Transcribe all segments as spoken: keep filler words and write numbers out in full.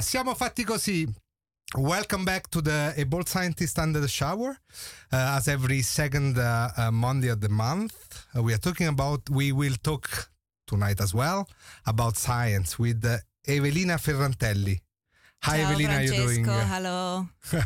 siamo fatti così. Welcome back to the A Bold Scientist Under the Shower. Uh, as every second uh, uh, Monday of the month, uh, we are talking about, we will talk tonight as well about science with uh, Evelina Ferrantelli. Hi, Ciao, Evelina, how are you doing? Hello.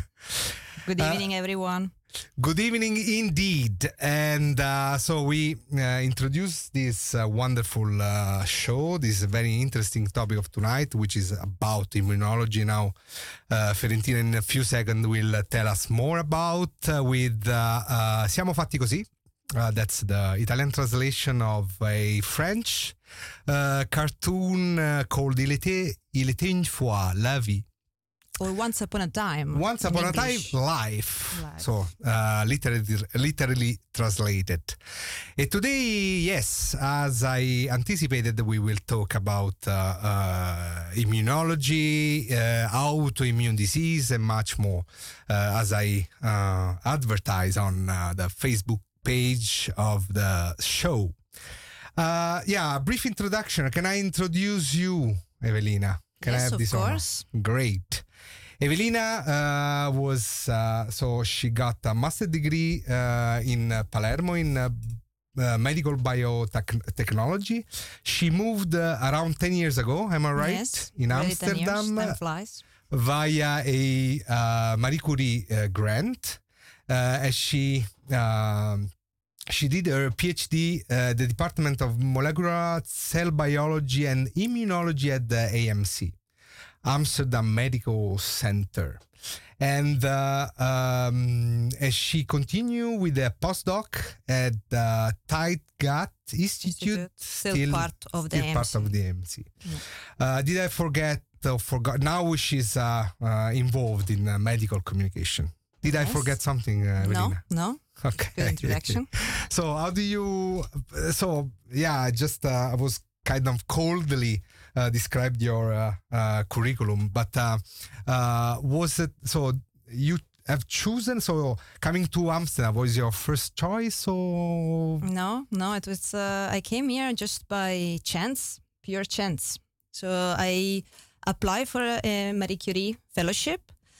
Good evening, uh, everyone. Good evening indeed. And uh, so we uh, introduced this uh, wonderful uh, show, this very interesting topic of tonight, which is about immunology. Now, uh, Fiorentina in a few seconds will uh, tell us more about uh, with uh, uh, Siamo fatti così. Uh, that's the Italian translation of a French uh, cartoon uh, called Il était, Il était une fois la vie. Or Once Upon a Time. Once Upon English. a Time, life. Life. So, uh, literally, literally translated. And today, yes, as I anticipated, we will talk about uh, uh, immunology, uh, autoimmune disease, and much more, uh, as I uh, advertise on uh, the Facebook page of the show. Uh, yeah, a brief introduction. Can I introduce you, Evelina? Can Yes, I have of this course. honor? Great. Evelina uh, was, uh, so she got a master degree uh, in uh, Palermo in uh, uh, medical biotechnology. She moved uh, around ten years ago, am I right? Yes, In really ten years, Amsterdam time flies. via a uh, Marie Curie uh, grant. Uh, as she um, she did her PhD at the Department of Molecular Cell Biology and Immunology at the A M C, Amsterdam Medical Center. And uh, um, as she continued with a postdoc at the Tijtgat Institute, Institute, still part of the still A M C. part of the A M C. Yeah. Uh, did I forget or forgot? Now she's uh, uh, involved in uh, medical communication. Did I Yes. forget something, uh, No, Evelina? no. Okay. Good introduction. So how do you? So yeah, just uh, I was kind of coldly uh, described your uh, uh, curriculum, but uh, uh, was it so you have chosen? So coming to Amsterdam was your first choice, or No, no, it was, uh, I came here just by chance, pure chance. So I applied for a, a Marie Curie fellowship.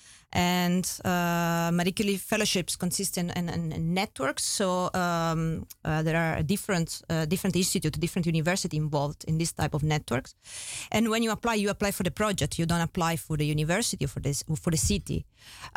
And uh, Marie Curie fellowships consist in, in, in networks. So um, uh, there are different uh, different institutes, different university involved in this type of networks. And when you apply, you apply for the project. You don't apply for the university or for this for the city.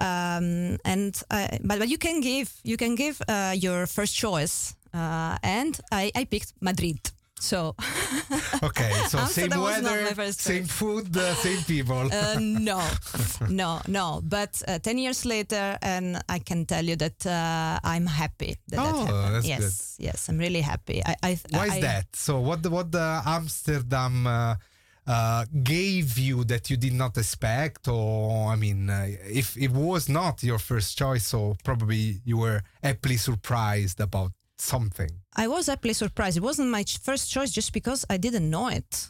Um, and uh, but but you can give you can give uh, your first choice. Uh, and I, I picked Madrid. So okay, so same Amsterdam was not weather, my first same choice. food, uh, same people. Uh, no, no, no. But uh, ten years later, and I can tell you that uh, I'm happy that that Oh, happened. that's yes, good. yes, I'm really happy. I, I, Why I, is that? So what the, what the Amsterdam uh, uh, gave you that you did not expect, or I mean, uh, if it was not your first choice, so probably you were happily surprised about something. I was happily surprised. It wasn't my ch- first choice just because I didn't know it.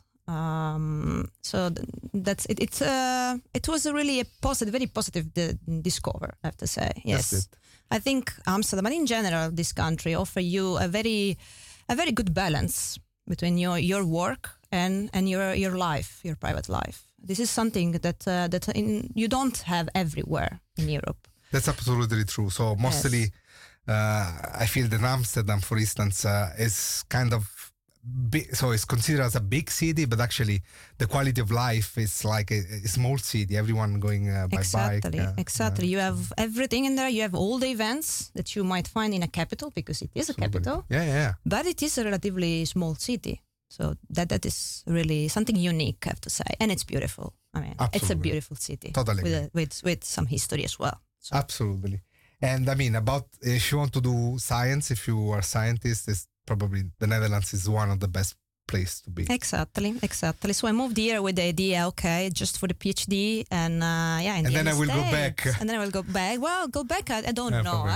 Um, so th- that's it. It's uh, it was a really a positive, very positive di- discover. I have to say, yes. That's it. I think Amsterdam, and in general, this country offer you a very, a very good balance between your your work and and your your life, your private life. This is something that uh, that in, you don't have everywhere in Europe. That's absolutely true. So mostly, Yes. uh, I feel that Amsterdam, for instance, uh, is kind of big, so it's considered as a big city, but actually the quality of life is like a, a small city. Everyone going uh, by Exactly, bike. uh, exactly. uh, You have everything in there. You have all the events that you might find in a capital because it is a absolutely. capital, Yeah, yeah, yeah. but it is a relatively small city. So that that is really something unique, I have to say, and it's beautiful. I mean, it's a Absolutely. beautiful city Totally with, agree. a, with with some history as well. So. Absolutely. And I mean, about if you want to do science, if you are a scientist, it's probably the Netherlands is one of the best place to be. Exactly, exactly. So I moved here with the idea, okay, just for the PhD, and uh, yeah, in And the then I will go States. back. And then I will go back. Well, go back. I, I don't Yeah, know, probably huh? not.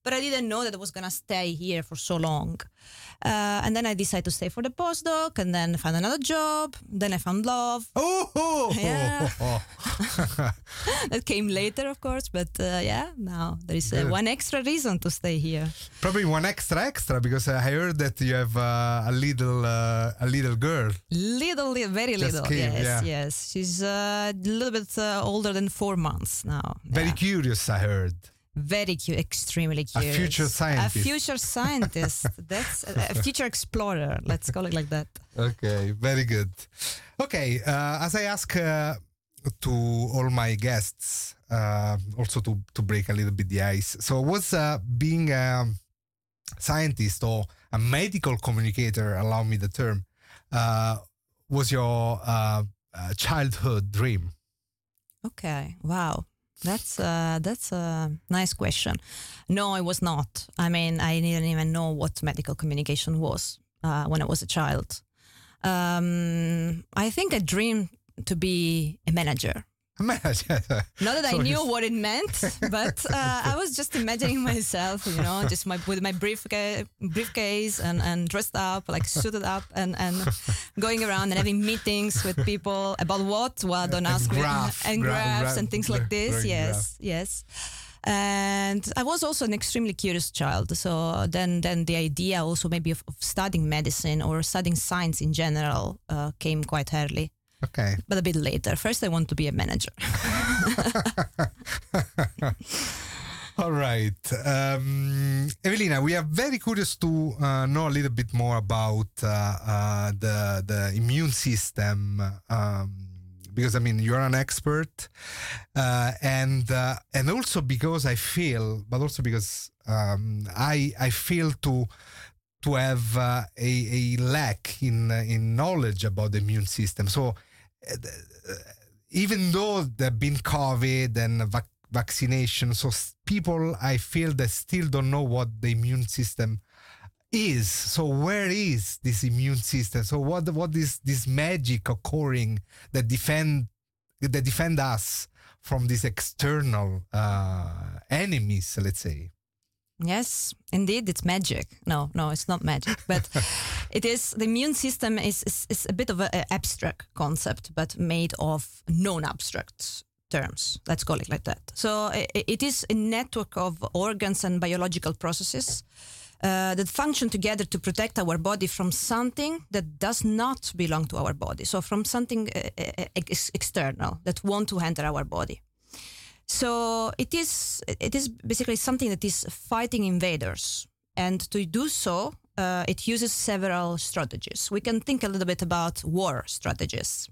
but I didn't know that I was gonna stay here for so long. Uh, and then I decided to stay for the postdoc, and then find another job. Then I found love. Oh, yeah. That came later, of course, but uh, yeah, now there is uh, one extra reason to stay here. Probably one extra extra because I heard that you have uh, a little uh, a little girl. Little, li- very Just little. came, yes, yeah. yes. She's uh, a little bit uh, older than four months now. Very yeah. curious, I heard. Very cute, extremely curious. A future scientist. A future scientist. That's a, a future explorer. Let's call it like that. Okay, very good. Okay, uh, as I ask uh, to all my guests, uh, also to, to break a little bit the ice. So, what's uh, being a scientist or a medical communicator, allow me the term, uh, was your uh, uh, childhood dream? Okay, wow. That's uh, that's a nice question. No, I was not. I mean, I didn't even know what medical communication was uh, when I was a child. Um, I think I dreamed to be a manager. Not that I knew what it meant, but uh, I was just imagining myself, you know, just my with my briefcase, briefcase and, and dressed up, like suited up, and, and going around and having meetings with people about what? Well, don't ask me. Graph, and gra- graphs gra- and things like this. Yes, graph. yes. And I was also an extremely curious child. So then, then the idea also maybe of, of studying medicine or studying science in general uh, came quite early. Okay. But a bit later. First, I want to be a manager. All right. Um, Evelina, we are very curious to uh, know a little bit more about uh, uh, the, the immune system. Um, because, I mean, you're an expert. Uh, and uh, and also because I feel, but also because um, I, I feel to... to have uh, a, a lack in uh, in knowledge about the immune system. So uh, even though there have been COVID and vac- vaccination, so s- people, I feel, that still don't know what the immune system is. So where is this immune system? So what what is this magic occurring that defend that defend us from these external uh, enemies, let's say? Yes, indeed, it's magic. No, no, it's not magic, but it is. The immune system is is, is a bit of an abstract concept, but made of non-abstract terms. Let's call it like that. So it, it is a network of organs and biological processes uh, that function together to protect our body from something that does not belong to our body. So from something uh, ex- external that want to enter our body. So it is it is basically something that is fighting invaders. And to do so, uh, it uses several strategies. We can think a little bit about war strategies.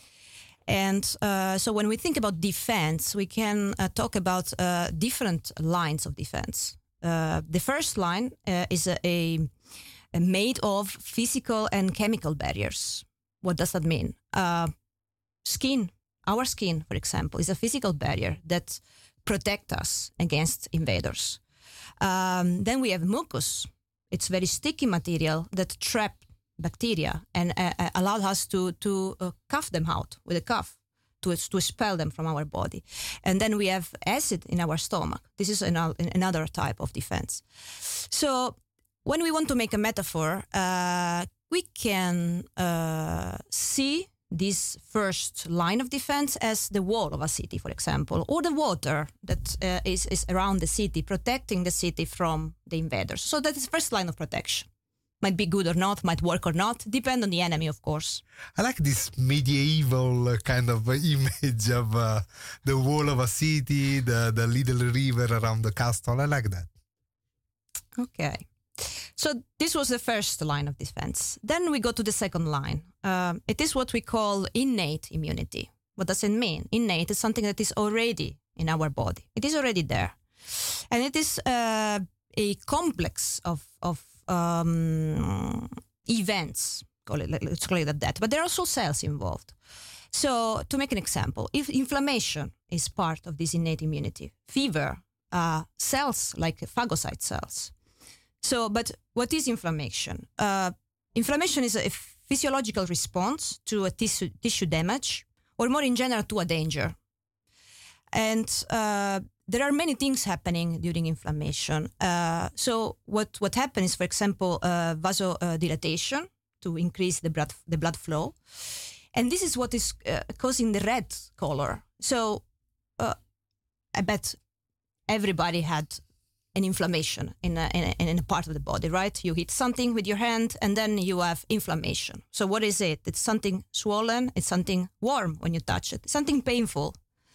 And uh, so when we think about defense, we can uh, talk about uh, different lines of defense. Uh, the first line uh, is a, a, a made of physical and chemical barriers. What does that mean? Uh, skin. Our skin, for example, is a physical barrier that protects us against invaders. Um, then we have mucus. It's very sticky material that trap bacteria and uh, uh, allowed us to to uh, cough them out with a cough, to to expel them from our body. And then we have acid in our stomach. This is an, another type of defense. So when we want to make a metaphor, uh, we can uh, see this first line of defense as the wall of a city, for example, or the water that uh, is, is around the city, protecting the city from the invaders. So that is the first line of protection. Might be good or not, might work or not, depend on the enemy, of course. I like this medieval uh, kind of uh, image of uh, the wall of a city, the, the little river around the castle. I like that. Okay. So this was the first line of defense. Then we go to the second line. Uh, it is what we call innate immunity. What does it mean? Innate is something that is already in our body. It is already there. And it is uh, a complex of, of um, events, call it, let's call it like that. But there are also cells involved. So to make an example, if inflammation is part of this innate immunity, fever, uh, cells like phagocyte cells. So, but what is inflammation? Uh, inflammation is a physiological response to a tissue, tissue damage, or more in general, to a danger. And uh, there are many things happening during inflammation. Uh, so what what happens, for example, uh, vasodilatation to increase the blood the blood flow, and this is what is uh, causing the red color. So uh, I bet everybody had an inflammation in a, in, a, in a part of the body, right? You hit something with your hand and then you have inflammation. So what is it? It's something swollen. It's something warm when you touch it. It's something painful.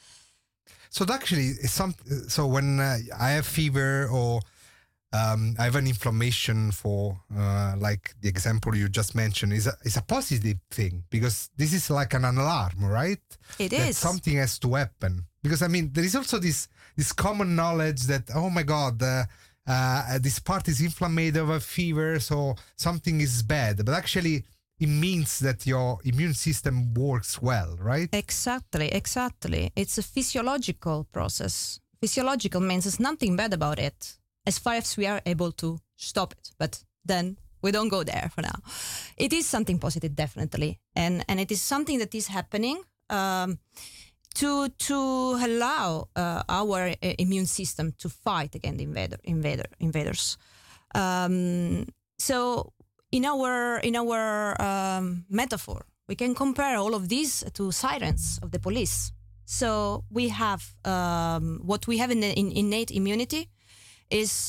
So actually, it's some. So when uh, I have fever or um, I have an inflammation, for uh, like the example you just mentioned, is a, is a positive thing, because this is like an alarm, right? It that is. Something has to happen. Because I mean, there is also this this common knowledge that, oh my God, uh, uh, this part is inflamed of a fever, so something is bad. But actually, it means that your immune system works well, right? Exactly, exactly. It's a physiological process. Physiological means there's nothing bad about it, as far as we are able to stop it. But then we don't go there for now. It is something positive, definitely. And and it is something that is happening um, to to allow uh, our uh, immune system to fight against the invader, invader, invaders. Um, so in our in our um, metaphor, we can compare all of these to sirens of the police. So we have um, what we have in, the, in innate immunity is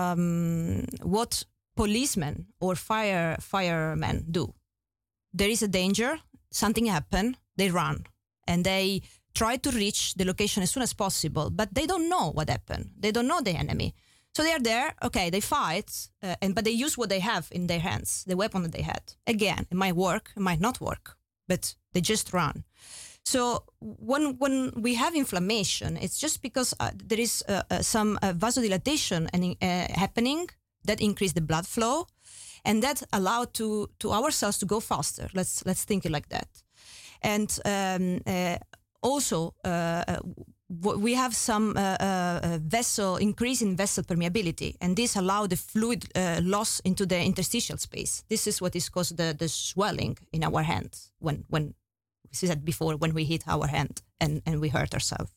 um, what policemen or fire firemen do. There is a danger, something happened, they run, and they try to reach the location as soon as possible, but they don't know what happened. They don't know the enemy. So they are there, okay, they fight, uh, and but they use what they have in their hands, the weapon that they had. Again, it might work, it might not work, but they just run. So when when we have inflammation, it's just because uh, there is uh, uh, some uh, vasodilatation and, uh, happening that increase the blood flow, and that allow to to our cells to go faster. Let's let's think it like that. And um, uh, also uh, uh, we have some uh, uh, vessel increase in vessel permeability, and this allow the fluid uh, loss into the interstitial space. This is what is caused the, the swelling in our hands when when. We said before, when we hit our hand and, and we hurt ourselves.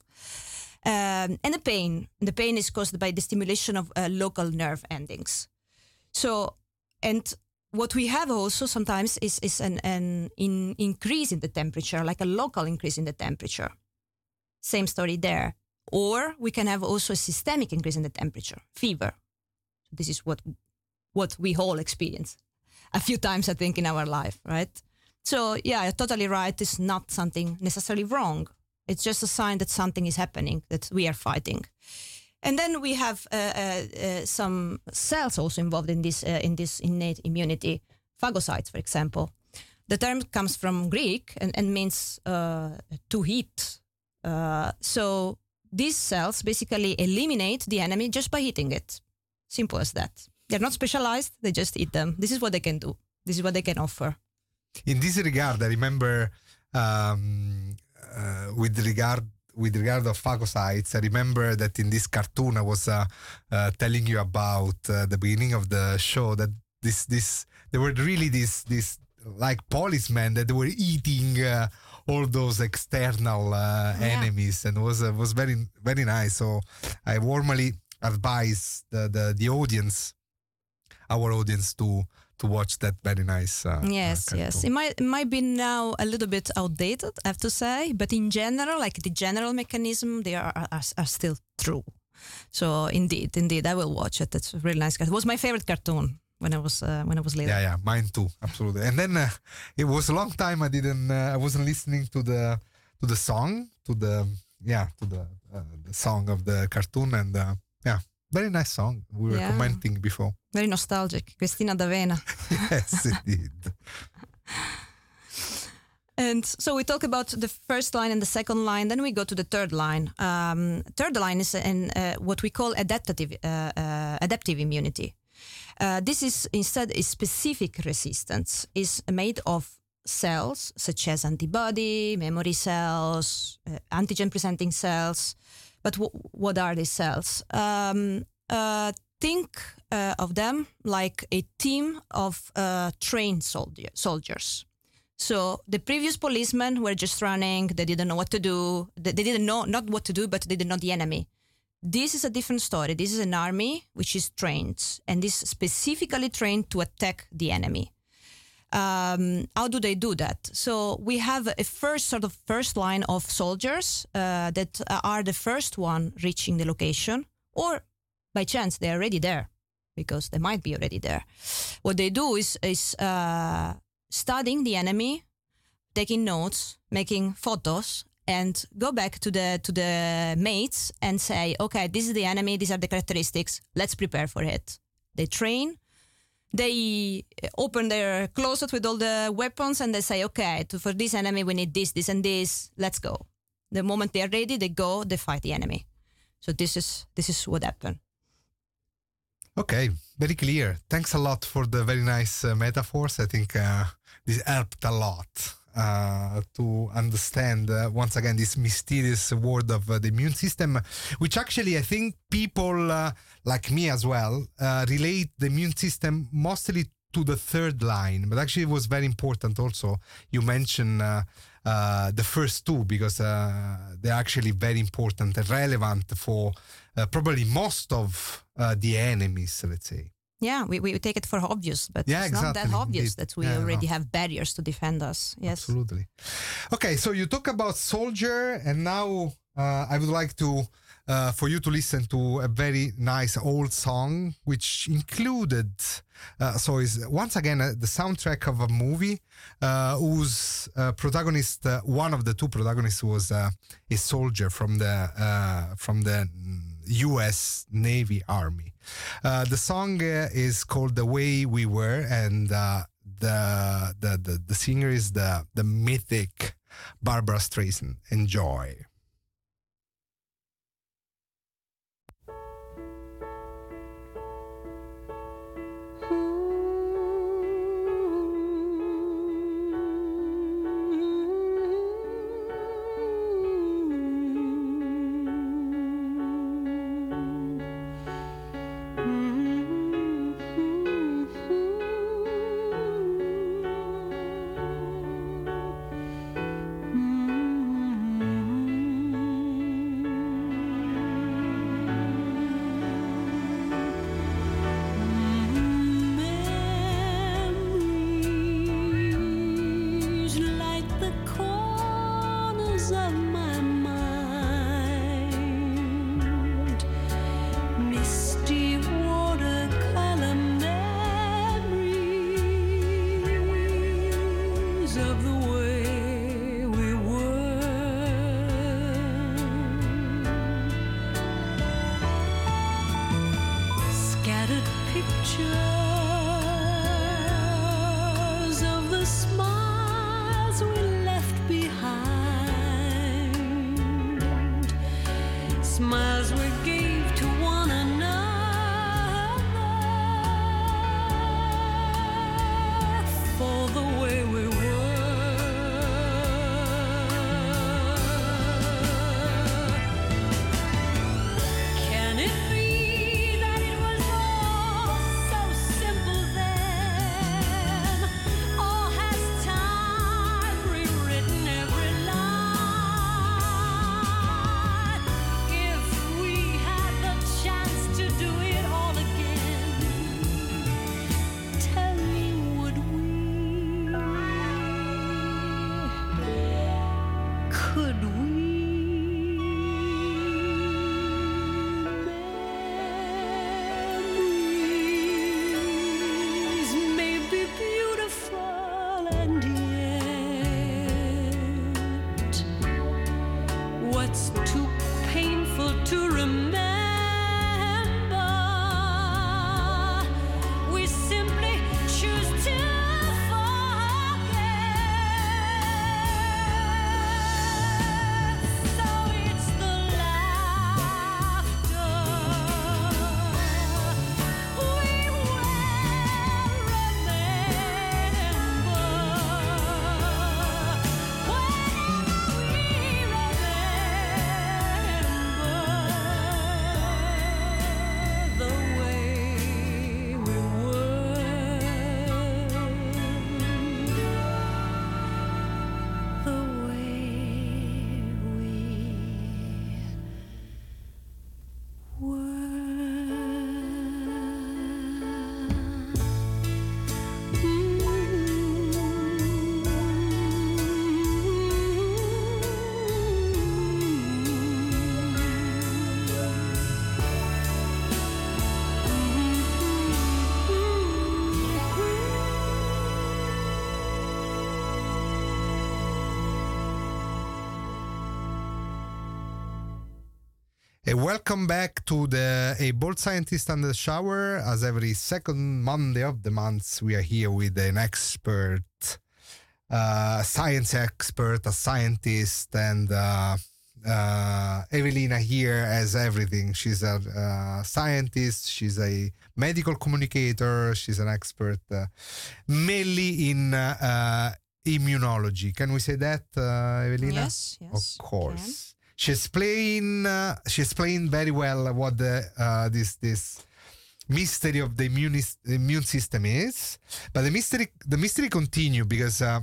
Um, and the pain. The pain is caused by the stimulation of uh, local nerve endings. So, and what we have also sometimes is, is an, an in, increase in the temperature, like a local increase in the temperature. Same story there. Or we can have also a systemic increase in the temperature, fever. This is what what we all experience a few times, I think, in our life, right? So, yeah, you're totally right. It's not something necessarily wrong. It's just a sign that something is happening, that we are fighting. And then we have uh, uh, uh, some cells also involved in this uh, in this innate immunity, phagocytes, for example. The term comes from Greek and, and means uh, to hit. Uh, so these cells basically eliminate the enemy just by hitting it. Simple as that. They're not specialized. They just eat them. This is what they can do. This is what they can offer. In this regard, I remember um, uh, with regard with regard of phagocytes, I remember that in this cartoon I was uh, uh, telling you about uh, the beginning of the show, that this this there were really these these like policemen that were eating uh, all those external uh, yeah. enemies, and was uh, was very very nice. So I warmly advise the the, the audience, our audience, to. to watch that very nice uh, yes uh, yes it might it might be now a little bit outdated, I have to say, but in general, like the general mechanism, they are are, are still true. So indeed indeed I will watch it. It's a really nice cartoon. It was my favorite cartoon when I was uh, when I was little. Yeah, yeah, mine too, absolutely. And then uh, it was a long time I didn't uh, I wasn't listening to the to the song to the yeah to the uh, the song of the cartoon, and uh, yeah, very nice song. We were yeah. commenting before. Very nostalgic. Cristina D'Avena. Yes, indeed. And so we talk about the first line and the second line. Then we go to the third line. Um, third line is in uh, what we call adaptive, uh, uh, adaptive immunity. Uh, this is instead a specific resistance. Is made of cells such as antibody, memory cells, uh, antigen-presenting cells. But w- what are these cells? Um, uh, think uh, of them like a team of uh, trained soldier- soldiers. So the previous policemen were just running. They didn't know what to do. They, they didn't know not what to do, but they didn't know the enemy. This is a different story. This is an army which is trained, and is specifically trained to attack the enemy. Um, how do they do that? So we have a first sort of first line of soldiers uh, that are the first one reaching the location, or by chance they're already there, because they might be already there. What they do is is uh, studying the enemy, taking notes, making photos, and go back to the to the mates and say, okay, this is the enemy, these are the characteristics, let's prepare for it. They train. They open their closet with all the weapons and they say, okay, to, for this enemy, we need this, this, and this. Let's go. The moment they're ready, they go, they fight the enemy. So this is this is what happened. Okay, very clear. Thanks a lot for the very nice uh, metaphors. I think uh, this helped a lot uh, to understand, uh, once again, this mysterious world of uh, the immune system, which actually I think people uh, like me as well uh, relate the immune system mostly to the third line. But actually it was very important also. You mentioned uh, uh, the first two, because uh, they're actually very important and relevant for uh, probably most of uh, the enemies, let's say. Yeah, we, we take it for obvious, but yeah, it's exactly. not that obvious Indeed. that we yeah, already no. have barriers to defend us. Yes. Absolutely. Okay, so you talk about soldier, and now uh, I would like to uh, for you to listen to a very nice old song, which included, uh, so is once again uh, the soundtrack of a movie uh, whose uh, protagonist, uh, one of the two protagonists, was uh, a soldier from the uh, from the U S Navy Army. Uh, the song uh, is called "The Way We Were," and uh, the, the the the singer is the the mythic Barbara Streisand. Enjoy. Hey, welcome back to the A Bold Scientist Under the Shower. As every second Monday of the month, we are here with an expert, uh, science expert, a scientist, and uh, uh, Evelina here as everything. She's a uh, scientist, she's a medical communicator, she's an expert, uh, mainly in uh, uh, immunology. Can we say that, uh, Evelina? Yes, yes. Of course. She explained. Uh, she explained very well what the uh, this this mystery of the immune immune system is. But the mystery the mystery continue because uh,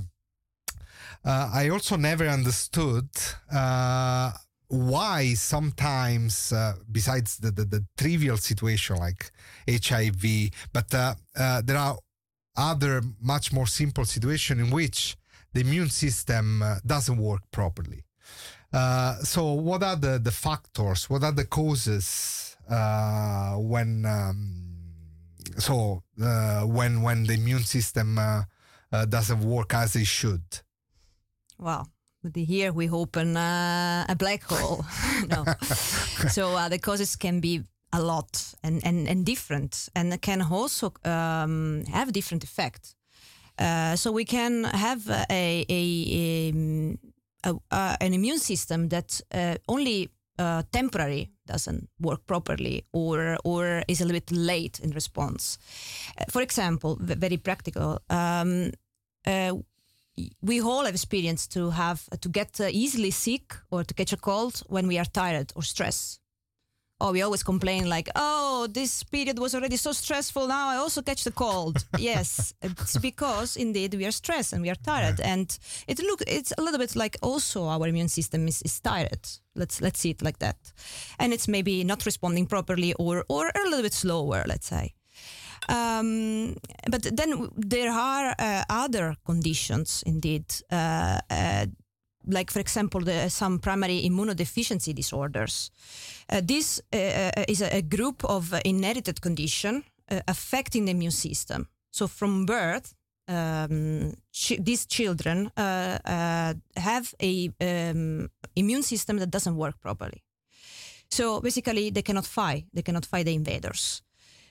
uh, I also never understood uh, why sometimes, uh, besides the, the the trivial situation like H I V, but uh, uh, there are other much more simple situations in which the immune system uh, doesn't work properly. Uh, so what are the, the factors? What are the causes uh, when um, so uh, when when the immune system uh, uh, doesn't work as it should? Well, here we open uh, a black hole. No, so uh, the causes can be a lot and and, and different, and can also um, have different effect. Uh, so we can have a a, a Uh, uh, an immune system that uh, only uh, temporary doesn't work properly or or is a little bit late in response. Uh, for example, v- very practical. Um, uh, we all have experienced to have to get uh, easily sick or to catch a cold when we are tired or stressed. Oh, we always complain like, oh, this period was already so stressful. Now I also catch the cold. Yes, it's because indeed we are stressed and we are tired, yeah. And it look it's a little bit like also our immune system is, is tired. Let's let's see it like that, and it's maybe not responding properly or or a little bit slower. Let's say. Um, but then there are uh, other conditions indeed. Uh, uh, Like, for example, the, some primary immunodeficiency disorders. Uh, this uh, is a, a group of inherited condition uh, affecting the immune system. So from birth, um, ch- these children uh, uh, have a um, immune system that doesn't work properly. So basically, they cannot fight. They cannot fight the invaders.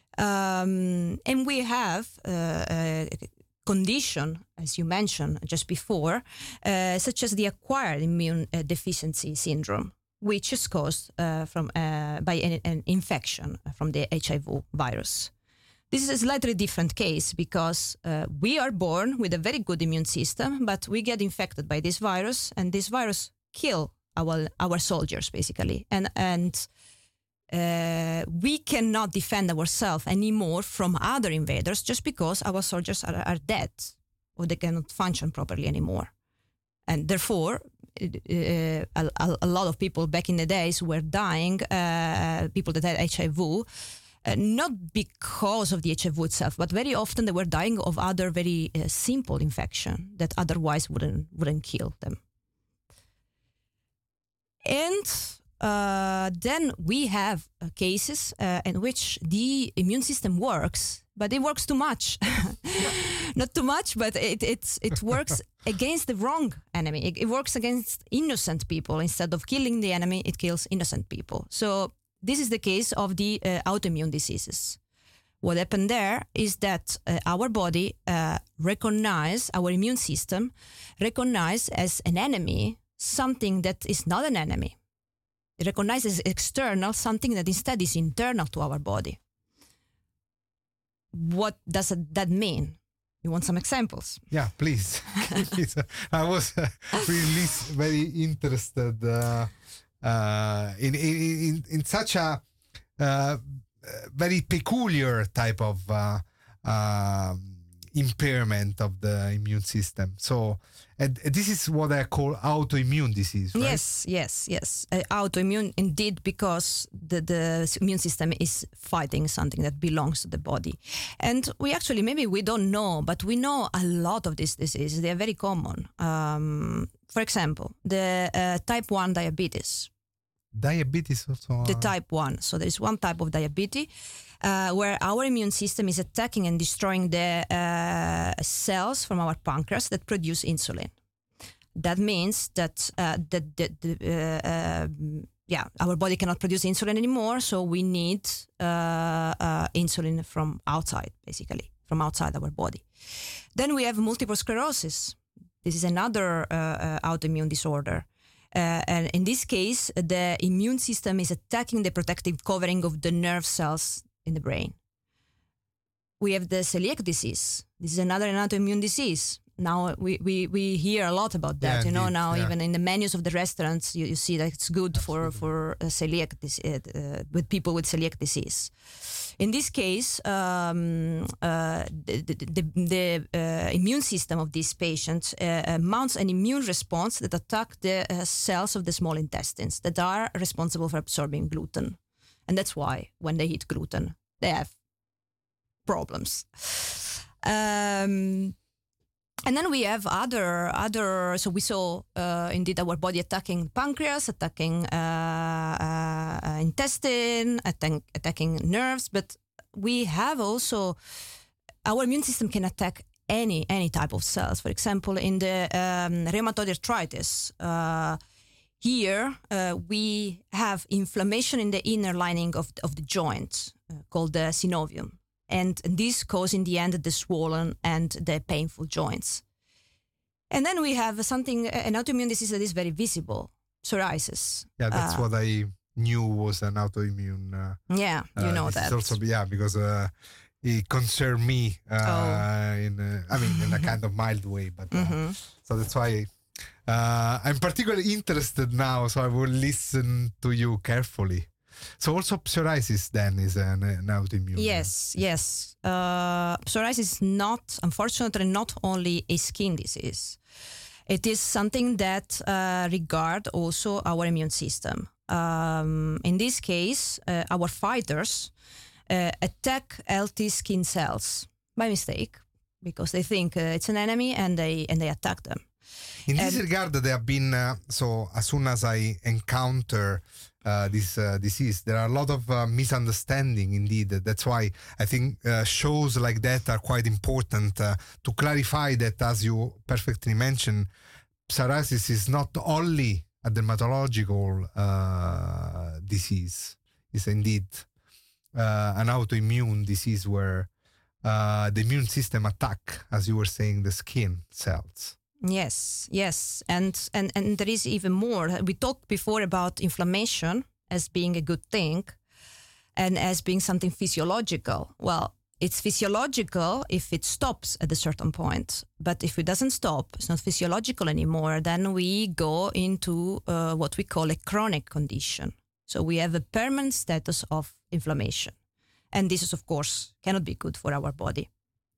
Um, and we have uh, uh, condition, as you mentioned just before, uh, such as the acquired immune uh, deficiency syndrome, which is caused uh, from uh, by an, an infection from the H I V virus. This is a slightly different case because uh, we are born with a very good immune system, but we get infected by this virus, and this virus kill our our soldiers basically, and and. Uh, we cannot defend ourselves anymore from other invaders just because our soldiers are, are dead or they cannot function properly anymore. And therefore, uh, a, a lot of people back in the days were dying, uh, people that had H I V, uh, not because of the H I V itself, but very often they were dying of other very uh, simple infection that otherwise wouldn't wouldn't kill them. And Uh, then we have uh, cases uh, in which the immune system works, but it works too much. Not too much, but it it, it works against the wrong enemy. It, it works against innocent people. Instead of killing the enemy, it kills innocent people. So this is the case of the uh, autoimmune diseases. What happened there is that uh, our body uh, recognize, our immune system recognize as an enemy something that is not an enemy. It recognizes external something that instead is internal to our body. What does that mean? You want some examples? Yeah, please. I was uh, really very interested uh, uh, in, in in such a uh, very peculiar type of uh, uh, impairment of the immune system. So, and this is what I call autoimmune disease, right? Yes, yes, yes. Uh, autoimmune indeed, because the, the immune system is fighting something that belongs to the body. And we actually, maybe we don't know, but we know a lot of these diseases. They are very common. Um, for example, the uh, type one diabetes. Diabetes also? Uh... The type one. So there is one type of diabetes uh, where our immune system is attacking and destroying the uh, cells from our pancreas that produce insulin. That means that uh, the, the, the, uh, uh, yeah, our body cannot produce insulin anymore, so we need uh, uh, insulin from outside, basically, from outside our body. Then we have multiple sclerosis. This is another uh, uh, autoimmune disorder. Uh, and in this case, the immune system is attacking the protective covering of the nerve cells in the brain. We have the celiac disease. This is another autoimmune disease. Now we, we, we hear a lot about that, yeah, you know, indeed, now yeah. even in the menus of the restaurants, you, you see that it's good Absolutely. for, for uh, celiac dis- uh, uh, with people with celiac disease. In this case, um, uh, the, the, the uh, immune system of these patients uh, uh, mounts an immune response that attack the uh, cells of the small intestines that are responsible for absorbing gluten. And that's why when they eat gluten, they have problems. Um, And then we have other, other. So we saw uh, indeed our body attacking pancreas, attacking uh, uh, intestine, attack, attacking nerves. But we have also, our immune system can attack any any type of cells. For example, in the um, rheumatoid arthritis, uh, here uh, we have inflammation in the inner lining of of the joint uh, called the synovium. And this causes in the end the swollen and the painful joints. And then we have something, an autoimmune disease that is very visible, psoriasis. Yeah, that's uh, what I knew was an autoimmune. Uh, yeah, you know uh, that. Also, yeah, because uh, it concerned me uh, oh. in, a, I mean, in a kind of mild way. But uh, mm-hmm. so that's why uh, I'm particularly interested now. So I will listen to you carefully. So also psoriasis then is an, an autoimmune. Yes, yes. Uh, psoriasis is not, unfortunately, not only a skin disease. It is something that uh, regard also our immune system. Um, in this case, uh, our fighters uh, attack healthy skin cells by mistake because they think uh, it's an enemy and they and they attack them. In and this regard, there have been uh, so as soon as I encounter Uh, this uh, disease, there are a lot of uh, misunderstanding indeed. That's why I think uh, shows like that are quite important uh, to clarify that, as you perfectly mentioned, psoriasis is not only a dermatological uh, disease. It's indeed uh, an autoimmune disease where uh, the immune system attack, as you were saying, the skin cells. Yes, yes. And, and and there is even more. We talked before about inflammation as being a good thing and as being something physiological. Well, it's physiological if it stops at a certain point. But if it doesn't stop, it's not physiological anymore, then we go into uh, what we call a chronic condition. So we have a permanent status of inflammation. And this is, of course, cannot be good for our body.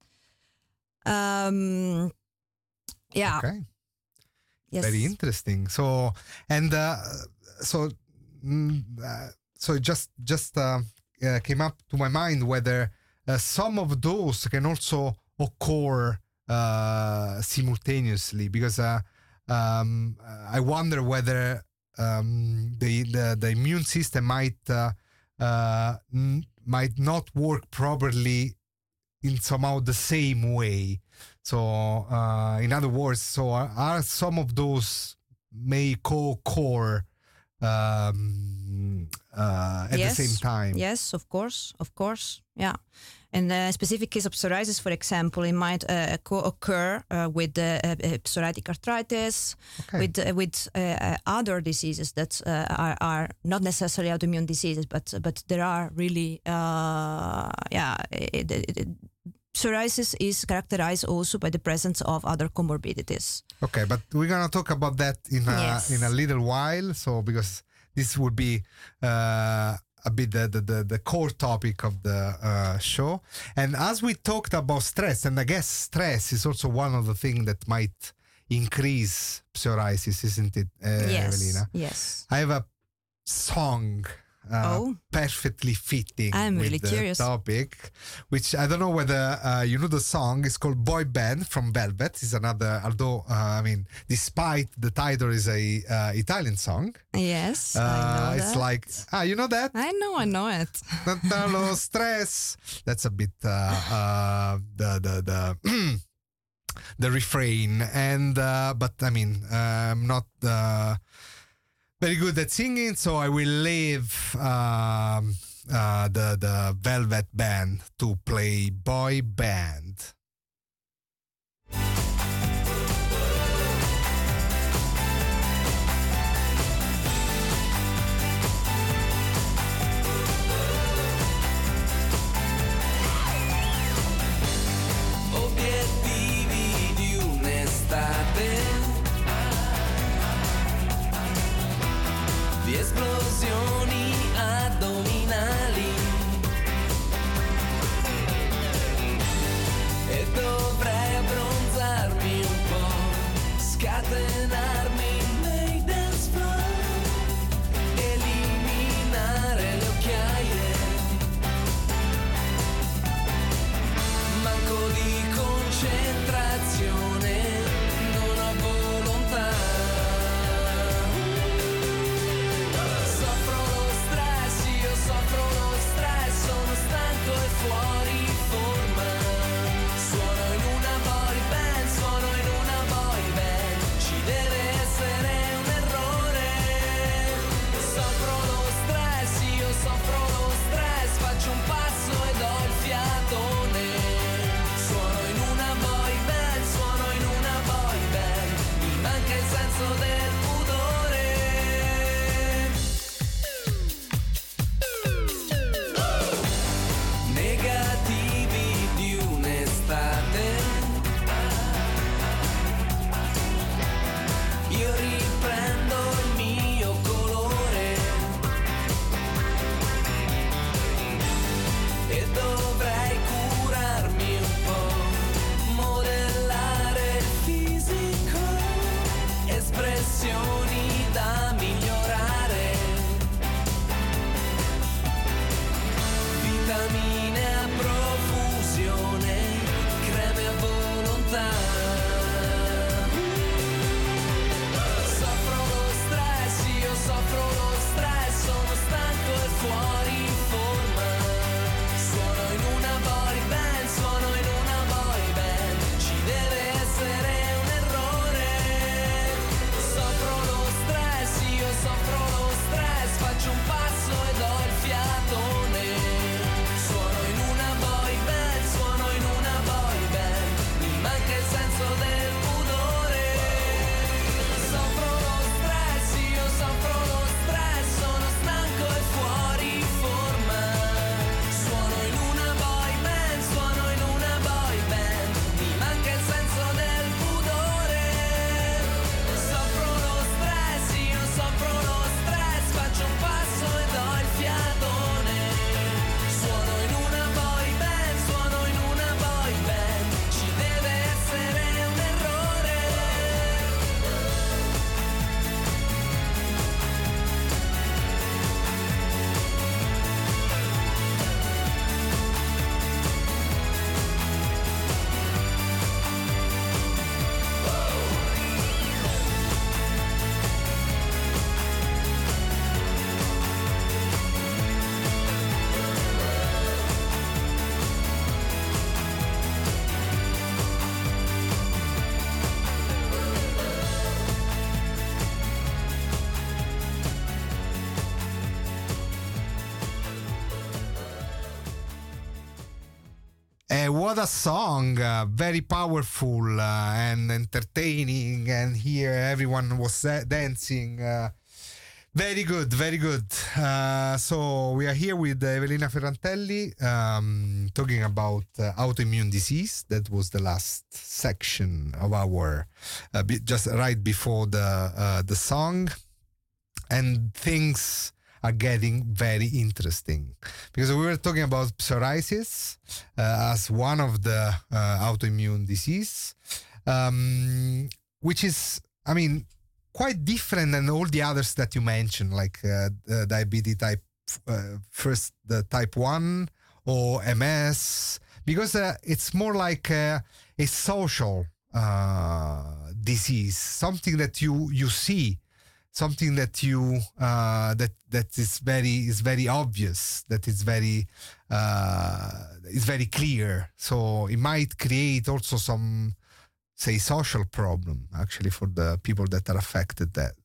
Um... Yeah. Okay. Yes. Very interesting. So and uh, so mm, uh, so it just just uh, uh, came up to my mind whether uh, some of those can also occur uh, simultaneously, because uh, um, I wonder whether um, the, the the immune system might uh, uh, n- might not work properly in somehow the same way. So, uh, in other words, so are, are some of those may co-occur um, uh, at yes. the same time? Yes, of course, of course, yeah. In the specific case of psoriasis, for example, it might uh, co-occur uh, with uh, uh, psoriatic arthritis, Okay. with uh, with uh, other diseases that uh, are, are not necessarily autoimmune diseases, but but there are really, uh, yeah. It, it, it, Psoriasis is characterized also by the presence of other comorbidities. Okay, but we're gonna talk about that in a, Yes. in a little while. So because this would be uh, a bit the, the the the core topic of the uh, show, and as we talked about stress, and I guess stress is also one of the things that might increase psoriasis, isn't it, uh, Yes. Evelina? Yes. I have a song. Uh, Oh. perfectly fitting I'm with really the curious. topic, which I don't know whether uh, you know the song. It's called Boy Band from Velvet. It's another, although uh, I mean, despite the title is a uh, Italian song. Yes, Uh, I know it's that. like, ah, you know that? I know, I know it. Lo stress. That's a bit uh, uh, the the the the refrain, and uh, but I mean, I'm not. Uh, very good at singing, so I will leave um, uh, the the Velvet Band to play Boy Band. Obiettivi di un'estate, di esplosioni addominali, e dovrei abbronzarmi un po', scatenarmi nei dance floor, eliminare le occhiaie, manco di concentrazione, non ho volontà. Soffro lo stress, io soffro lo stress, sono stanco e fuori forma. Suono in una boy band, suono in una boy band, ci deve essere un errore. Soffro lo stress, io soffro lo stress, faccio un passo e do il fiatone. Suono in una boy band, suono in una boy band, mi manca il senso del pudore. Negativi di un'estate, io riprendo il mio colore e dovrei curarmi un po', modellare il fisico, espressioni da migliorare, vitamine a profusione, creme a volontà. Soffro lo stress, io soffro lo stress, sono stanco e fuori forma. Suono in una boy band, suono in una boy band, ci deve essere un errore. Soffro lo stress, io soffro lo stress, faccio un passo e do il fiatone. Suono in una boy band, suono in una boy band, mi manca il senso del pudore. Soffro lo stress, io soffro lo stress, sono stanco e fuori forma. Suono in una boy band, suono in una boy band, mi manca il senso del pudore. Soffro lo stress, io soffro lo stress, faccio un passo e do il fiatone. Suono in una boy band, suono in una boy band, ci deve essere un errore. Uh, what a song! Uh, very powerful uh, and entertaining, and here everyone was uh, dancing. Uh, very good, very good. Uh, so we are here with Evelina Ferrantelli um, talking about uh, autoimmune disease. That was the last section of our uh, be- just right before the uh, the song, and things are getting very interesting because we were talking about psoriasis uh, as one of the uh, autoimmune disease, um, which is, I mean, quite different than all the others that you mentioned, like uh, uh, diabetes type uh, first, the type one or M S, because uh, it's more like uh, a social uh, disease, something that you you see. Something that you uh, that that is very is very obvious, that is very uh, is very clear. So it might create also some, say, social problem actually for the people that are affected. That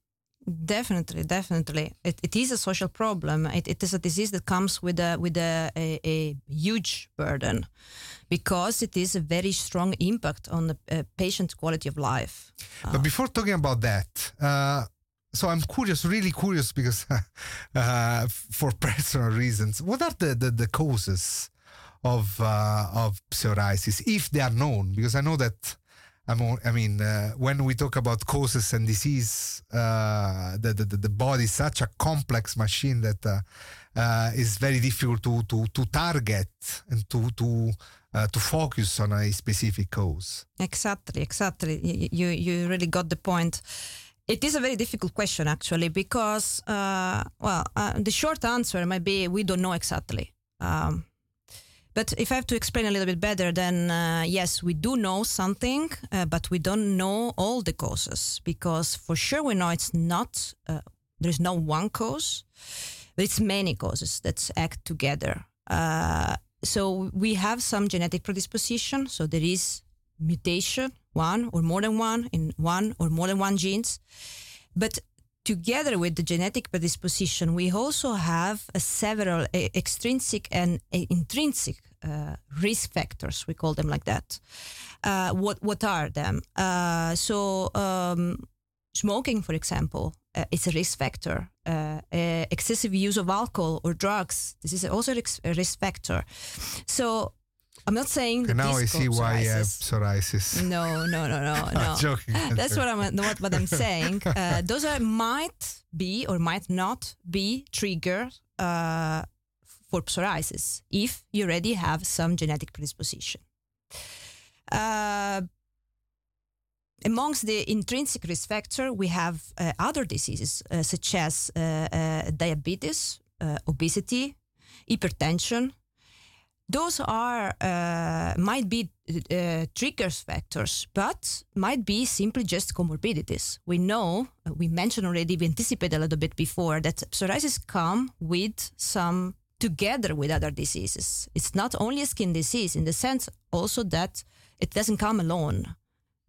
Definitely, definitely. It, it is a social problem. It, it is a disease that comes with a with a, a, a huge burden, because it is a very strong impact on the uh, patient's quality of life. But before talking about that, uh, so I'm curious, really curious, because uh, for personal reasons, what are the, the, the causes of uh, of psoriasis, if they are known? Because I know that, I'm, I mean, uh, when we talk about causes and disease, uh, the, the the body is such a complex machine that uh, uh, is very difficult to to to target and to to uh, to focus on a specific cause. Exactly, exactly. You, you you really got the point. It is a very difficult question, actually, because uh, well, uh, the short answer might be we don't know exactly. Um, But if I have to explain a little bit better, then uh, yes, we do know something, uh, but we don't know all the causes, because for sure we know it's not, uh, there's no one cause, but it's many causes that act together. Uh, so we have some genetic predisposition. So there is mutation, one or more than one, in one or more than one genes. But together with the genetic predisposition, we also have a several uh, extrinsic and uh, intrinsic uh, risk factors. We call them like that. Uh, what what are them? Uh, so um, smoking, for example, uh, is a risk factor. Uh, uh, excessive use of alcohol or drugs, this is also a risk factor. So I'm not saying that And now I see why you have psoriasis. psoriasis. No, no, no, no, no. I'm joking. That's what I'm what, what I'm saying. Uh, those are might be or might not be triggers uh, for psoriasis if you already have some genetic predisposition. Uh, amongst the intrinsic risk factor, we have uh, other diseases uh, such as uh, uh, diabetes, uh, obesity, hypertension. Those are uh, might be uh, triggers factors, but might be simply just comorbidities. We know, uh, we mentioned already, we anticipated a little bit before that psoriasis come with some together with other diseases. It's not only a skin disease in the sense also that it doesn't come alone.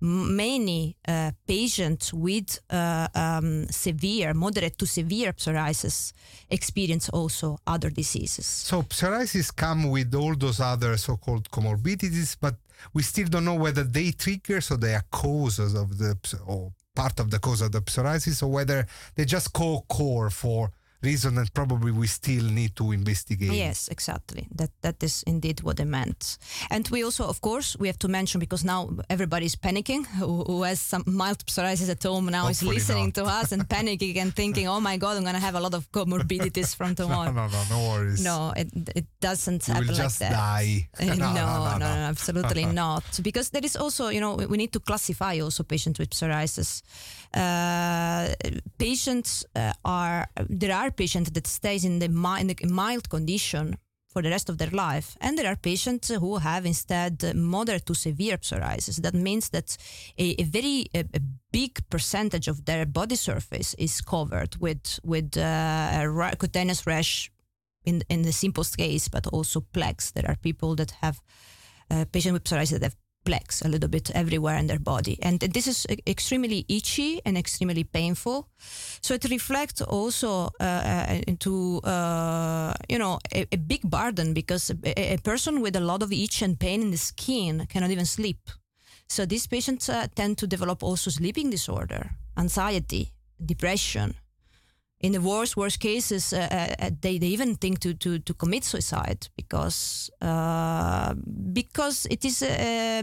Many uh, patients with uh, um, severe, moderate to severe psoriasis experience also other diseases. So psoriasis come with all those other so-called comorbidities, but we still don't know whether they trigger, so they are causes of the, or part of the cause of the psoriasis, or whether they just co-core for reason that probably we still need to investigate. Yes, exactly. That that is indeed what I meant. And we also, of course, we have to mention, because now everybody is panicking, who, who has some mild psoriasis at home now Hopefully is listening not. to us and panicking and thinking, oh my God, I'm going to have a lot of comorbidities from tomorrow. No, no, no, no worries. No, it it doesn't You happen will like just that. die. Uh, No, no, no, no, no, no, no. absolutely not. Because there is also, you know, we we need to classify also patients with psoriasis. Uh, patients uh, are, there are patients that stays in the, mi- in the mild condition for the rest of their life. And there are patients who have instead moderate to severe psoriasis. That means that a, a very a, a big percentage of their body surface is covered with, with uh, a ra- cutaneous rash in, in the simplest case, but also plaques. There are people that have, uh, patients with psoriasis that have plaques a little bit everywhere in their body. And this is extremely itchy and extremely painful. So it reflects also uh, into, uh, you know, a, a big burden, because a, a person with a lot of itch and pain in the skin cannot even sleep. So these patients uh, tend to develop also sleeping disorder, anxiety, depression. In the worst, worst cases, uh, uh, they, they even think to, to, to commit suicide because uh, because it is a,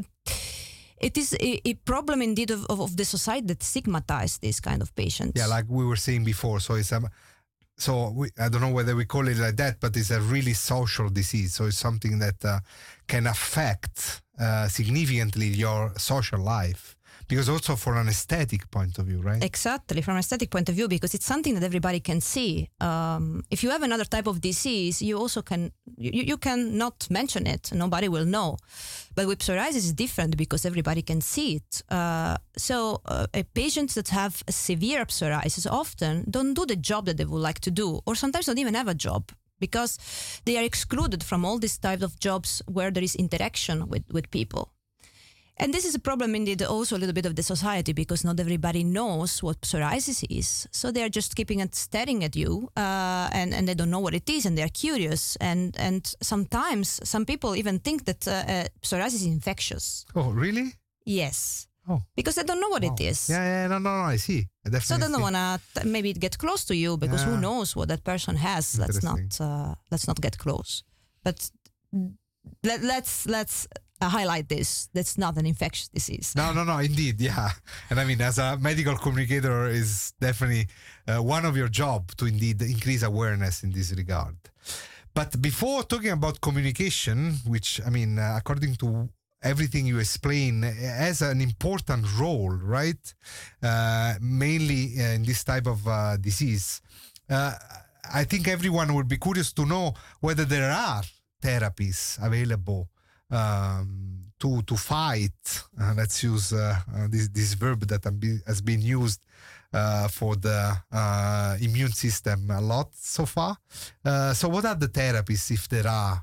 it is a, a problem indeed of, of, of the society that stigmatizes these kind of patients. Yeah, like we were saying before. So it's um, so we, I don't know whether we call it like that, but it's a really social disease. So it's something that uh, can affect uh, significantly your social life. Because also for an aesthetic point of view, right? Exactly, from an aesthetic point of view, because it's something that everybody can see. Um, if you have another type of disease, you also can, you, you can not mention it. Nobody will know. But with psoriasis, it's different because everybody can see it. Uh, so uh, patients that have severe psoriasis often don't do the job that they would like to do, or sometimes don't even have a job, because they are excluded from all these types of jobs where there is interaction with, with people. And this is a problem indeed also a little bit of the society, because not everybody knows what psoriasis is. So they're just keeping and staring at you uh, and, and they don't know what it is and they're curious. And, and sometimes some people even think that uh, uh, psoriasis is infectious. Oh, really? Yes. Oh. Because they don't know what Wow. it is. Yeah, yeah, no, no, no, I see. I definitely So they don't see. want to t- maybe get close to you, because Yeah. who knows what that person has. Let's not Interesting. uh, let's not get close. But let, let's let's uh, highlight this. That's not an infectious disease. No, no, no, indeed, yeah. And I mean, as a medical communicator, is definitely uh, one of your job to indeed increase awareness in this regard. But before talking about communication, which I mean, uh, according to everything you explain, has an important role, right? Uh, mainly uh, in this type of uh, disease. Uh, I think everyone would be curious to know whether there are therapies available um, to to fight. Uh, let's use uh, uh, this this verb that have been- has been used uh, for the uh, immune system a lot so far. Uh, so, what are the therapies, if there are,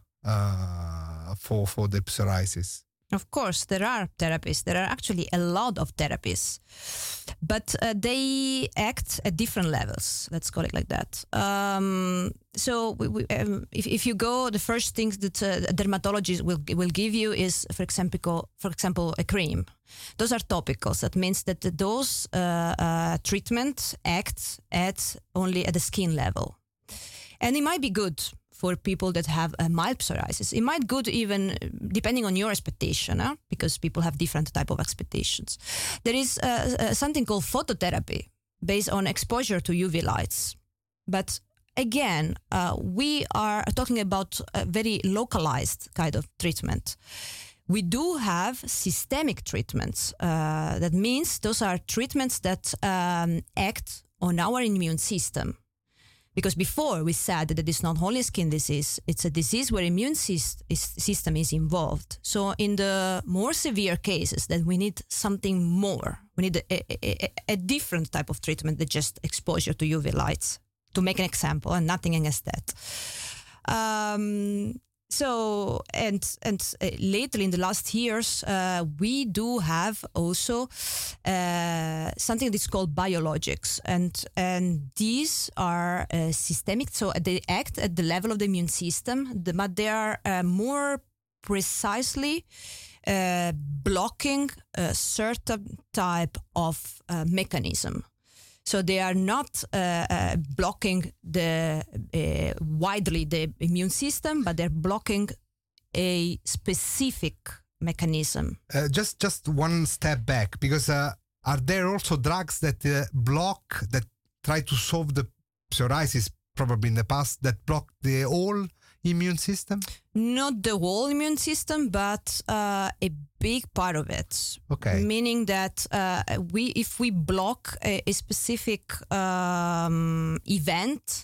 uh, for for the psoriasis? Of course, there are therapies. There are actually a lot of therapies, but uh, they act at different levels. Let's call it like that. Um, so, we, we, um, if, if you go, the first things that uh, a dermatologist will will give you is, for example, for example, a cream. Those are topicals. That means that those uh, uh, treatments act at only at the skin level, and it might be good for people that have a mild psoriasis. It might good even depending on your expectation, huh? Because people have different type of expectations. There is uh, uh, something called phototherapy based on exposure to U V lights. But again, uh, we are talking about a very localized kind of treatment. We do have systemic treatments. Uh, that means those are treatments that um, act on our immune system. Because before we said that it's not only a skin disease, it's a disease where immune syst- is- system is involved. So in the more severe cases, then we need something more. We need a, a, a, a different type of treatment than just exposure to U V lights, to make an example, and nothing against that. Um, so, and and uh, lately in the last years, uh, we do have also uh, something that's called biologics, and and these are uh, systemic. So they act at the level of the immune system, the, but they are uh, more precisely uh, blocking a certain type of uh, mechanism. So they are not uh, uh, blocking the uh, widely the immune system, but they're blocking a specific mechanism. Uh, just just one step back, because uh, are there also drugs that uh, block, that try to solve the psoriasis probably in the past, that block the whole immune system? Not the whole immune system, but uh, a big part of it. Okay. Meaning that uh, we, if we block a, a specific um, event,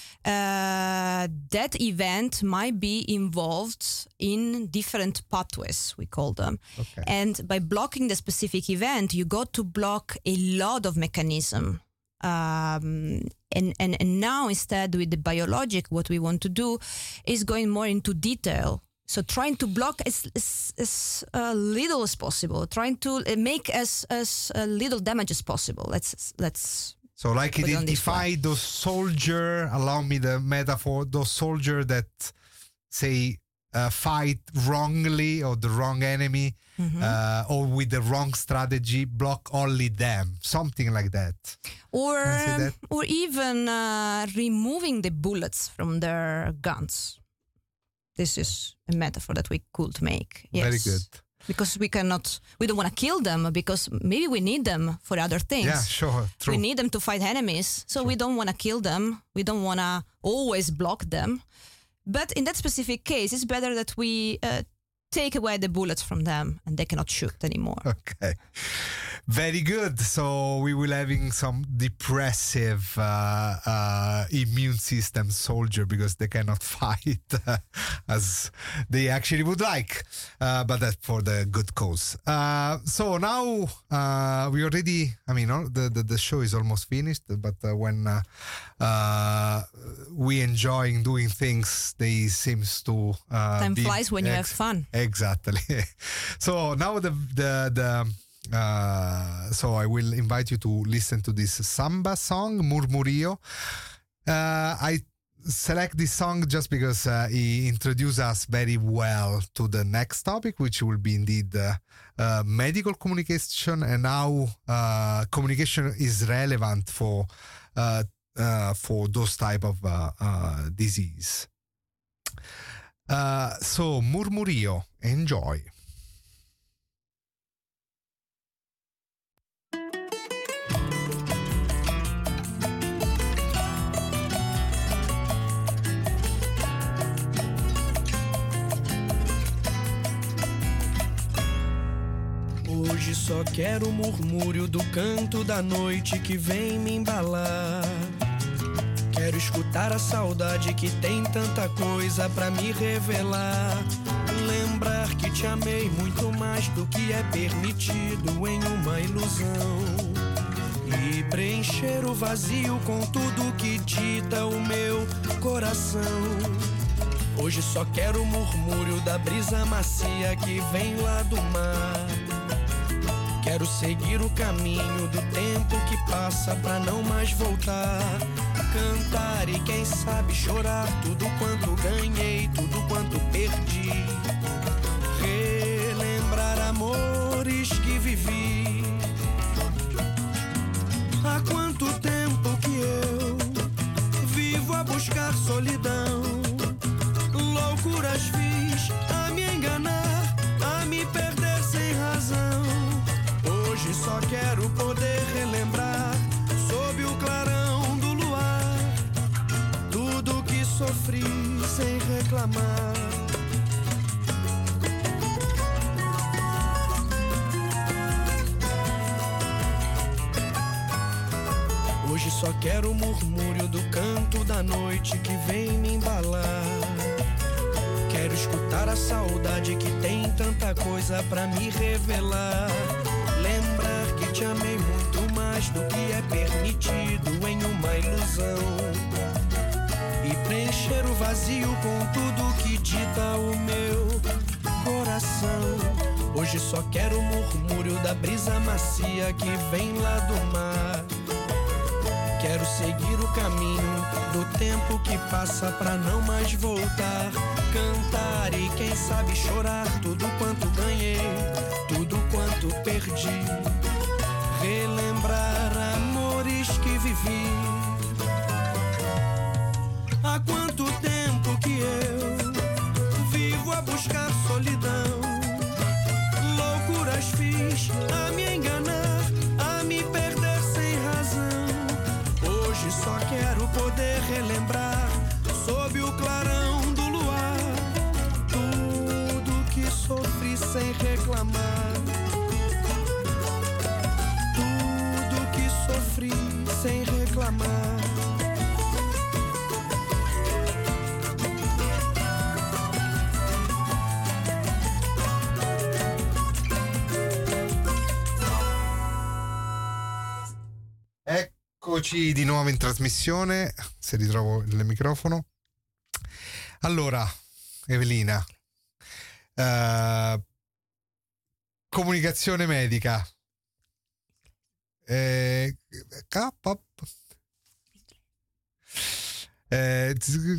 uh, that event might be involved in different pathways, we call them. Okay. And by blocking the specific event, you got to block a lot of mechanism. Um, and, and, and now instead with the biologic, what we want to do is going more into detail. So trying to block as, as, as uh, little as possible, trying to make as, as uh, little damage as possible. Let's let's. So like put it on this identify those soldier, allow me the metaphor, those soldier that say uh, fight wrongly or the wrong enemy, Mm-hmm. uh, or with the wrong strategy, block only them, something like that. Or Can I say that? or even uh, removing the bullets from their guns. This is a metaphor that we could make. Yes. Very good. Because we cannot, we don't want to kill them, because maybe we need them for other things. Yeah, sure, true. We need them to fight enemies, so we don't want to kill them. We don't want to always block them. But in that specific case, it's better that we uh, take away the bullets from them and they cannot shoot anymore. Okay. Very good. So we will having some depressive uh, uh, immune system soldier because they cannot fight uh, as they actually would like, uh, but that's for the good cause. Uh, so now uh, we already, I mean, all- the, the the show is almost finished. But uh, when uh, uh, we enjoying doing things, they seems to uh, Time be flies when you have ex- fun. Exactly. So now the the the uh, so I will invite you to listen to this samba song Murmurio. Uh, I select this song just because uh, he introduced us very well to the next topic, which will be indeed uh, uh, medical communication and how uh, communication is relevant for uh, uh, for those type of uh, uh, disease. Uh, so Murmurio, enjoy. Hoje só quero o murmúrio do canto da noite que vem me embalar. Quero escutar a saudade que tem tanta coisa pra me revelar. Lembrar que te amei muito mais do que é permitido em uma ilusão. E preencher o vazio com tudo que dita o meu coração. Hoje só quero o murmúrio da brisa macia que vem lá do mar. Quero seguir o caminho do tempo que passa pra não mais voltar. Cantar e quem sabe chorar tudo quanto ganhei, tudo quanto perdi. Relembrar amores que vivi. Há quanto tempo que eu vivo a buscar solidão. Loucuras fiz a me enganar, a me perder sem razão. Hoje só quero poder relembrar, sob o clarão do luar, tudo que sofri sem reclamar. Hoje só quero o murmúrio do canto da noite que vem me embalar. Quero escutar a saudade que tem tanta coisa pra me revelar. Lembrar que te amei muito mais do que é permitido em uma ilusão. E preencher o vazio com tudo que dita o meu coração. Hoje só quero o murmúrio da brisa macia que vem lá do mar. Quero seguir o caminho do tempo que passa pra não mais voltar. Cantar e quem sabe chorar tudo quanto ganhei, tudo quanto perdi. Relembrar amores que vivi. Há quanto tempo que eu vivo a buscar solidão. Loucuras fiz a me enganar, a me perder sem razão. Hoje só quero poder relembrar, sob o clarão do luar, tudo que sofri sem reclamar. Tudo que sofri sem reclamar. Eccoci di nuovo in trasmissione, se ritrovo il microfono. Allora, Evelina, eh, comunicazione medica. Eh, K- eh,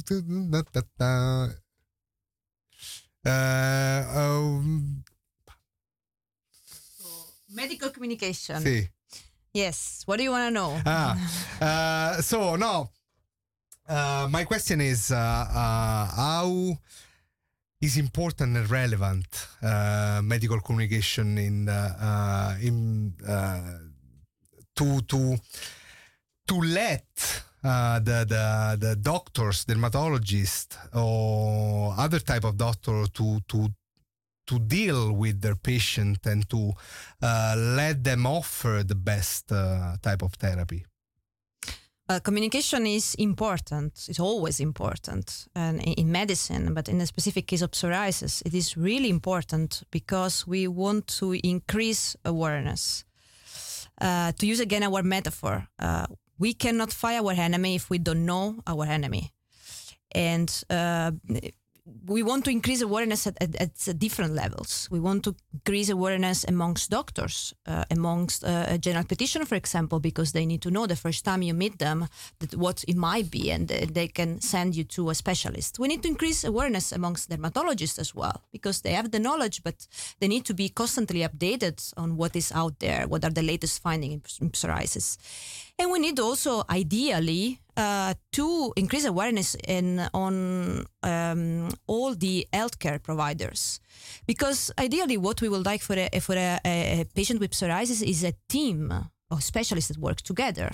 eh, um, Medical communication. sì. Yes. What do you want to know? Ah, uh, so no. Uh, my question is uh, uh, how is important and relevant uh, medical communication in uh, uh, in uh, to to to let uh, the, the the doctors, dermatologists, or other type of doctor to to to deal with their patient and to uh, let them offer the best uh, type of therapy? Uh, communication is important. It's always important and in, in medicine, but in the specific case of psoriasis, it is really important because we want to increase awareness. Uh, to use again our metaphor, uh, we cannot fight our enemy if we don't know our enemy. And uh, we want to increase awareness at, at, at different levels. We want to increase awareness amongst doctors, uh, amongst uh, a general practitioner, for example, because they need to know the first time you meet them that what it might be, and uh, they can send you to a specialist. We need to increase awareness amongst dermatologists as well, because they have the knowledge, but they need to be constantly updated on what is out there, what are the latest findings in psoriasis. And we need also, ideally, uh, to increase awareness in on um, all the healthcare providers, because ideally, what we would like for a for a, a patient with psoriasis is a team of specialists that work together,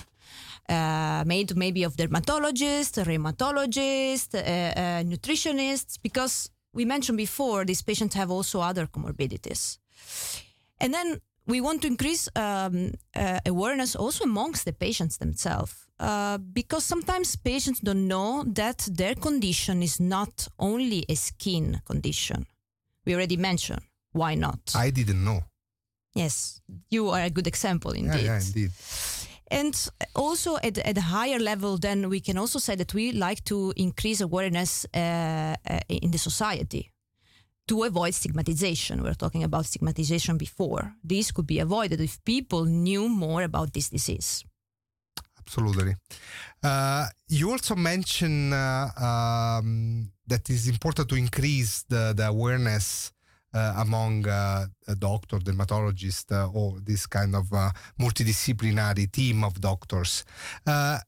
uh, made maybe of dermatologists, rheumatologists, uh, uh, nutritionists, because we mentioned before these patients have also other comorbidities, and then we want to increase um, uh, awareness also amongst the patients themselves, uh, because sometimes patients don't know that their condition is not only a skin condition. We already mentioned. Why not? I didn't know. Yes, you are a good example indeed. Yeah, yeah, indeed. And also at, at a higher level, then we can also say that we like to increase awareness uh, uh, in the society, to avoid stigmatization. We were talking about stigmatization before. This could be avoided if people knew more about this disease. Absolutely. Uh, you also mentioned uh, um, that it's important to increase the, the awareness uh, among uh, a doctor, dermatologist, uh, or this kind of uh, multidisciplinary team of doctors. Uh,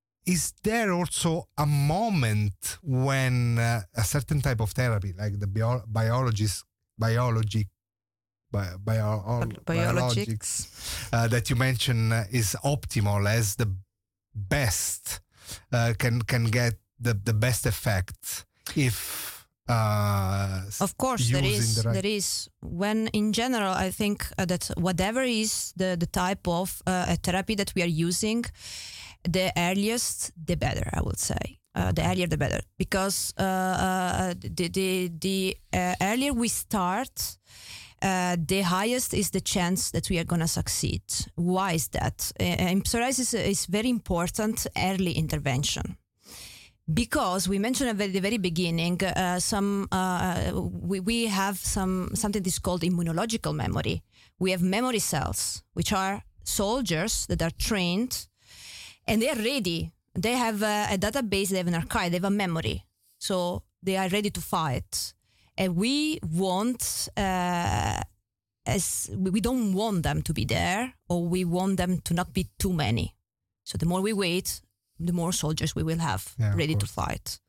Is there also a moment when uh, a certain type of therapy, like the bio- biologist, biology, bi- bio- Biologics, biologics uh, that you mentioned, uh, is optimal, as the best, uh, can can get the, the best effect if uh, of course there is the right- there is when in general I think uh, that whatever is the the type of uh, a therapy that we are using, the earliest, the better, I would say. Uh, the earlier, the better. Because uh, uh, the the, the uh, earlier we start, uh, the highest is the chance that we are going to succeed. Why is that? Uh, in psoriasis, it's very important early intervention. Because we mentioned at the very beginning, uh, some uh, we, we have some something that is called immunological memory. We have memory cells, which are soldiers that are trained, and they are ready. They have a, a database, they have an archive, they have a memory. So they are ready to fight. And we want, uh, as we don't want them to be there, or we want them to not be too many. So the more we wait, the more soldiers we will have Yeah, ready to fight.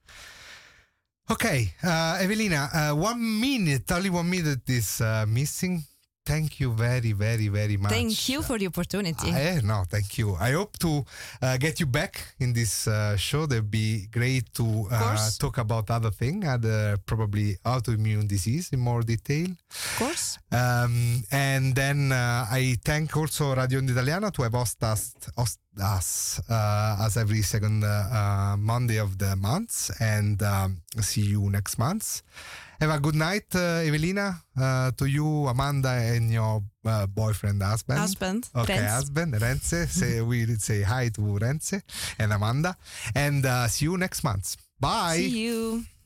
Okay, uh, Evelina, uh, one minute, only one minute is uh, missing. Thank you very, very, very much. Thank you for the opportunity. Uh, no, thank you. I hope to uh, get you back in this uh, show. That'd be great to uh, talk about other things, other probably autoimmune disease in more detail. Of course. Um, and then uh, I thank also Radio Onda Italiana to have host us, host us uh, as every second uh, uh, Monday of the month. And um, see you next month. Have a good night, uh, Evelina, uh, to you, Amanda, and your uh, boyfriend, husband. Husband, Okay, Renz. husband, Renze. Say, we say hi to Renze and Amanda. And uh, see you next month. Bye. See you.